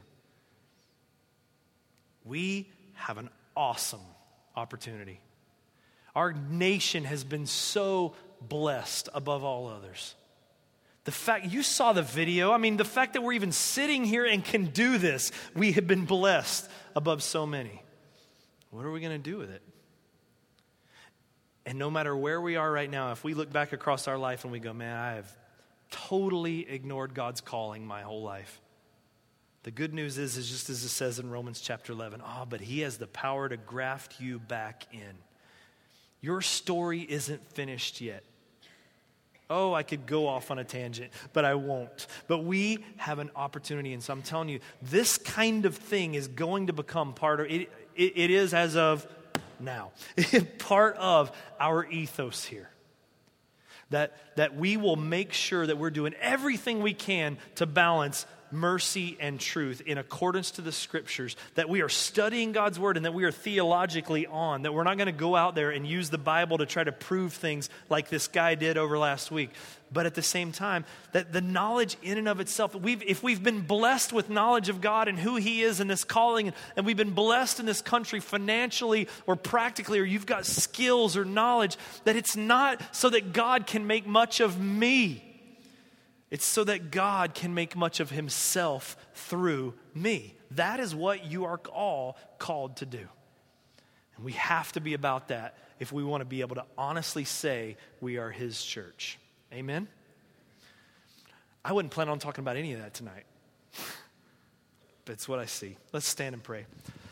We have an awesome opportunity. Our nation has been so blessed above all others. The fact, you saw the video, I mean, the fact that we're even sitting here and can do this, we have been blessed above so many. What are we going to do with it? And no matter where we are right now, if we look back across our life and we go, man, I have totally ignored God's calling my whole life. The good news is, is just as it says in Romans chapter eleven, oh, but he has the power to graft you back in. Your story isn't finished yet. Oh, I could go off on a tangent, but I won't. But we have an opportunity, and so I'm telling you, this kind of thing is going to become part of, it, it, it is as of now, part of our ethos here. That, that we will make sure that we're doing everything we can to balance mercy and truth in accordance to the scriptures, that we are studying God's word and that we are theologically on, that we're not going to go out there and use the Bible to try to prove things like this guy did over last week. But at the same time, that the knowledge in and of itself, we've, if we've been blessed with knowledge of God and who he is and this calling, and we've been blessed in this country financially or practically, or you've got skills or knowledge, that it's not so that God can make much of me. It's so that God can make much of himself through me. That is what you are all called to do. And we have to be about that if we want to be able to honestly say we are his church. Amen? I wouldn't plan on talking about any of that tonight. But it's what I see. Let's stand and pray.